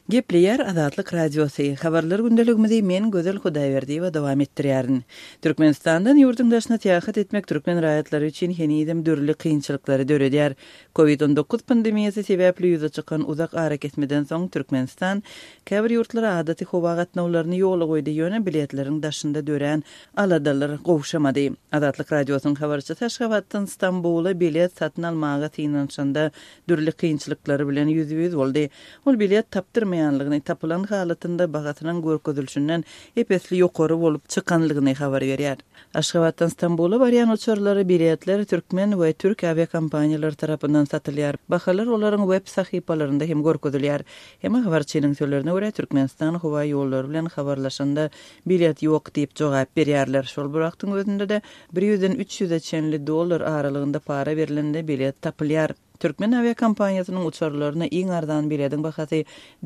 Gepleyer Azatlyk Radiosu. Habarlar gündeligimizi men Gözel Hudaýberdi we dowam etdirýärin. Türkmenistandan ýurdun daşyna täýat etmek türkmen raýatlary üçin henidem dürli kynçylyklary döredýär. Covid-19 pandemiýasy sebäpli ýüze çykan uzak ara kesmeden soň Türkmenistan käbir ýurtlara adaty howa gatnawlaryny ýola goýdy ýöne biletleriň daşynda dören aladalar gowşamady. Azatlyk Radiosynyň habarçysy Taşgabatdan Istanbula bilet satyn almaga tynanşanda dürli kynçylyklary bilen ýüzüýüz boldy. Ol bilet tapdyrmaýanlygyny, tapylan halatynda bagatynyň görkezilişinden epesli ýokary bolup çykanlygyny habar berýär. Aşgabatdan Istanbula barýan uçurlary biletler türkmen we türk aviakompaniýalary tarapyndan satylýar. Bahalar olaryň web sahypalarynda hem görkezilýär. Hem habarçynyň sözlerine görä Türkmenistan howa ýollary bilen habarlaşanda bilet ýok diýip jogap berýärler. Şol wagtyň özünde de $100-300 aralygynda para berilende bilet tapylýar. Türkmen aviakompaniýasynyň uçurlaryna iň ardan biletiň bahasy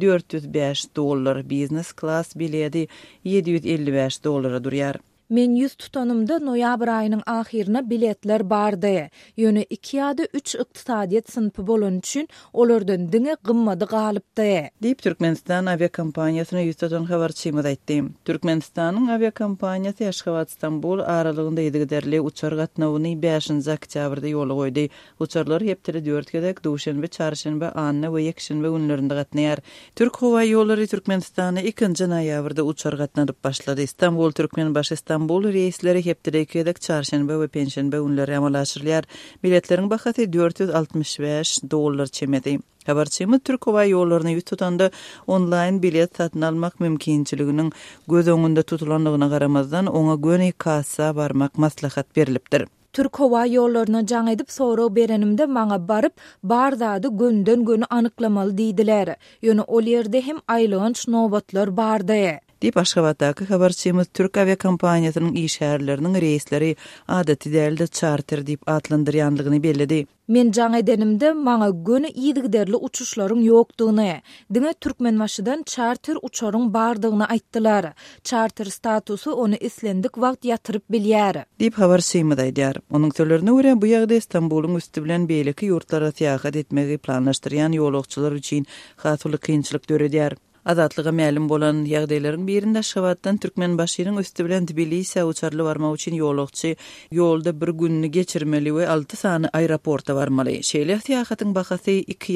$405, business class bileti $755 durýar. Men yüz tutanımda noyabr ayının ahirine biletler bardy. Ýöne 2 ýa-da 3 ykdysadiýet sınıfı bolan üçin olardan diňe gymmady galypdy. Diýip Türkmenistan aviakompaniýasyna ýüz tutan habarçymyz aýtdy. Türkmenistanyň aviakompaniýasy Aşgabat Istanbul aralygynda ýedigiderli uçar gatnawyny 5 oktýabrda ýola goýdy. Uçarlar heptiri 4 gedek duşanbe, çarşanbe, anna we ýekşenbe günlerinde gatnaýar. Türk howa ýollary Türkmenistana 2 noýabrda uçar gatnadyp başlady. İstanbul Türkmen baş İstanbul reisleri heptire kedek çarşanbe we penşenbe günleri amallaşyrlar. Biletleriň bahasy $465 çemedi. Habarçymyz Türk howa ýollaryny ýüz tutanda online bilet satyn almak mümkinçiliginiň göz öňünde tutulanlygyna garamazdan oňa göni kassa barmak maslahat berilipdir. Türk howa ýollaryna jaň edip soraw berenimde maňa baryp bar zady günden göni anyklamaly diýdiler. Ýöne ol ýerde hem aýlanç nobatlar bardy. Diýip Aşgabatdaky habarçymyz Türk aviakompaniýasynyň işgärleriniň reisleri adaty dälde charter diýip atlandyrýanlygyny bellidi. Men jaň edenimde maňa göni ýygyderli uçuşlaryň ýokdugyny, diňe Türkmenbaşydan charter uçaryň bardygyny aýtdylar. Charter statusy ony islendik wagt ýatyryp bilýär. Diýip habarçymyz aýdýar. Onuň sözlerine görä bu ýagdaý Istanbuluň üstü bilen beýleki ýurtlara täýat etmegi planlaşdyrýan ýolagçylar üçin hasly kynçylyk döredýär. Azatlyga ma'lum bolan ýagdaýlaryň birinde Aşgabatdan Türkmenbaşynyň üstü bilen Tbilisi uçarly barmak üçin ýolagçy ýolda bir günni geçirmeli we 6 sany aeroporta barmaly. Şeýle täýatyň bahasy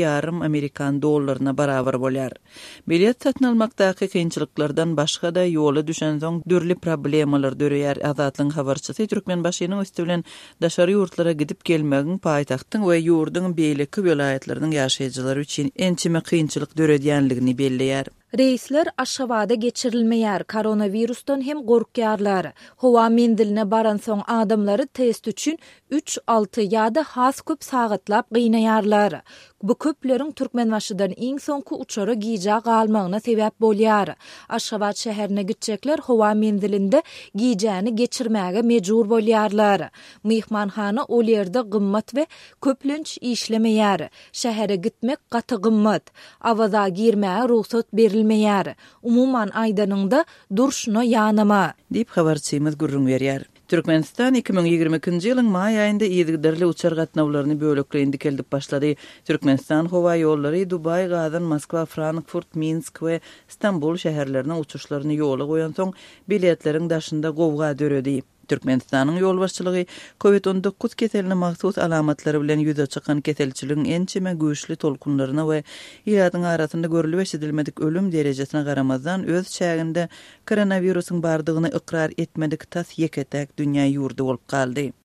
$2,5 barabar bolýar. Bilet satyn almakdaky kynçylyklardan başga da ýola düşen soň dürli problemalar döreýär. Azatlyň habarçysy Türkmenbaşynyň üstü bilen daşary ýurtlara gidip gelmegiň paýtagtyň we ýurduň beýleki welaýatlarynyň ýaşaýjylary üçin ençime kynçylyk döredýänligini belleýär. Reisler Aşgabatda geçirilmeýär. Koronavirusdan hem gorkýarlar. Howa mendiline baran soň adamlary test üçin 3-6 ýa-da has köp sagatlap gynayarlar. Bu köpleriň Türkmenbaşydan iň soňky uçara giýjä galmagyna sebäp bolýar. Aşgabat şäherine gitjekler howa mendilinde giýjäni geçirmäge mejbur bolýarlar. Mehmanhana ol ýerde gymmat we köplenç işlemeýär. Şähere gitmek gaty gymmat. Awaza girmäge ruhsat berilmeýär. Umuman aýdanyňda durşuna ýanama. Diýip habarçymyz gurrun berýär. Türkmenistan 2022-nji ýylyň maý aýynda ýedigiderli uçar gatnawlaryny bölekleýindi keldip başlady. Türkmenistan howa ýollary Dubay, Gazan, Moskwa, Frankfurt, Minsk we Istanbul şäherlerine uçuşlaryny ýola goýan soň biletleriň daşynda gowga döredi. Türkmenistanyň ýol başçylygy Covid-19 keseline mahsus alamatlary bilen ýüze çykan keselçiligiň ençime güýçli tolkunlaryna we ýadyň arasynda görülip eşidilmedik ölüm derejesine garamazdan öz çäginde koronawirusyň bardygyny ikrar etmedik tas ýeketek dünýä ýurdu bolup galdy.